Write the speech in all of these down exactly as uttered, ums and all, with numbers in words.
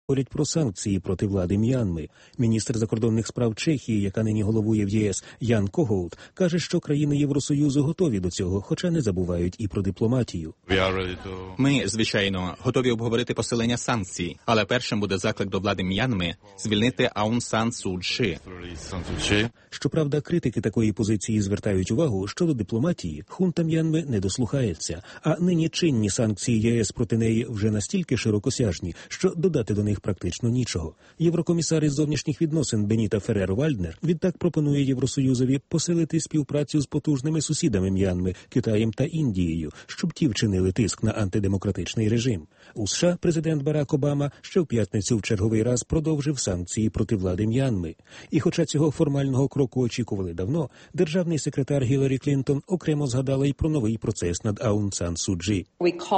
Говорять про санкції проти влади М'янми. Міністр закордонних справ Чехії, яка нині головує в ЄС, Ян Когоут, каже, що країни Євросоюзу готові до цього, хоча не забувають і про дипломатію. Ми, звичайно, готові обговорити посилення санкцій, але першим буде заклик до влади М'янми звільнити Аун Сан Су Чжі. Щоправда, критики такої позиції звертають увагу, що до дипломатії хунта М'янми не дослухається, а нині чинні санкції ЄС проти неї вже настільки широкосяжні, що додати до них практично нічого. Єврокомісар із зовнішніх відносин Беніта Ферреро-Вальднер відтак пропонує Євросоюзові посилити співпрацю з потужними сусідами М'янми, Китаєм та Індією, щоб ті вчинили тиск на антидемократичний режим. У США президент Барак Обама ще в п'ятницю в черговий раз продовжив санкції проти влади М'янми. І хоча цього формального кроку очікували давно, державний секретар Гіларі Клінтон окремо згадала й про новий процес над Аун Сан Су Чжі.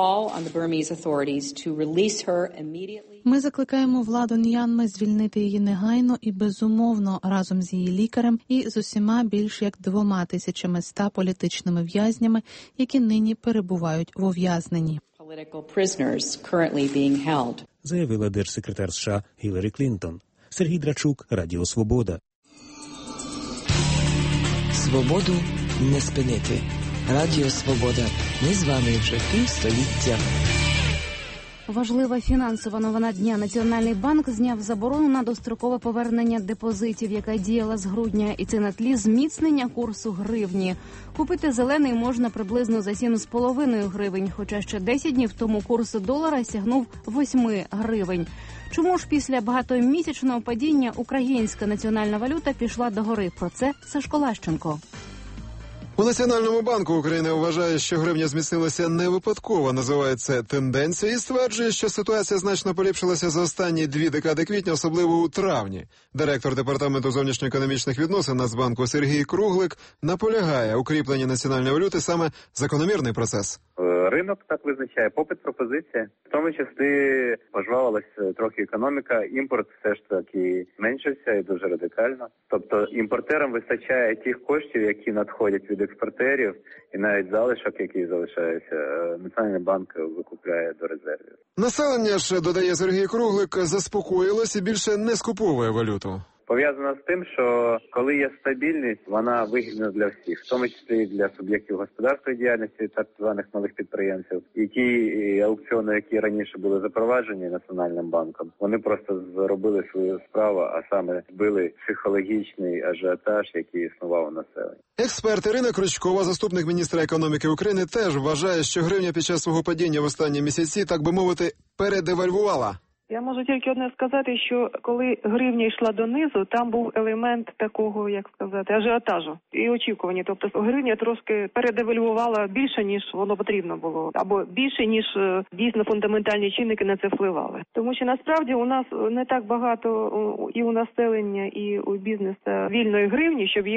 Ми закликаємо владу М'янми звільнити її негайно і безумовно разом з її лікарем і з усіма більш як двома тисячами ста політичними в'язнями, які нині перебувають в ув'язненні. Заявила держсекретар США Гіларі Клінтон. Сергій Драчук, Радіо Свобода. Свободу не спинити. Радіо Свобода. Ми з вами вже півстоліття. Важлива фінансова новина дня. Національний банк зняв заборону на дострокове повернення депозитів, яка діяла з грудня, і це на тлі зміцнення курсу гривні. Купити зелений можна приблизно за сім з половиною гривень, хоча ще десять днів тому курс долара сягнув восьми гривень. Чому ж після багатомісячного падіння українська національна валюта пішла догори? Про це Сашко Лащенко. У Національному банку України вважає, що гривня зміцнилася не випадково, називає це тенденцією і стверджує, що ситуація значно поліпшилася за останні дві декади квітня, особливо у травні. Директор Департаменту зовнішньоекономічних відносин Нацбанку Сергій Круглик наполягає, укріплення національної валюти саме закономірний процес. Ринок так визначає, попит, пропозиція. В тому числі пожвавилася трохи економіка, імпорт все ж таки зменшився і дуже радикально. Тобто імпортерам вистачає тих коштів, які надходять від експортерів, і навіть залишок, який залишається, Національний банк викупляє до резервів. Населення ж, додає Сергій Круглик, заспокоїлось і більше не скуповує валюту. Пов'язано з тим, що коли є стабільність, вона вигідна для всіх, в тому числі і для суб'єктів господарської діяльності, так званих малих підприємців. І ті аукціони, які раніше були запроваджені Національним банком, вони просто зробили свою справу, а саме збили психологічний ажіотаж, який існував у населення. Експерт Ірина Крючкова, заступник міністра економіки України, теж вважає, що гривня під час свого падіння в останні місяці, так би мовити, передевальвувала. Я можу тільки одне сказати, що коли гривня йшла донизу, там був елемент такого, як сказати, ажіотажу і очікування. Тобто гривня трошки передевальвувала більше, ніж воно потрібно було, або більше, ніж дійсно фундаментальні чинники на це впливали. Тому що насправді у нас не так багато і у населення, і у бізнесу вільної гривні, щоб її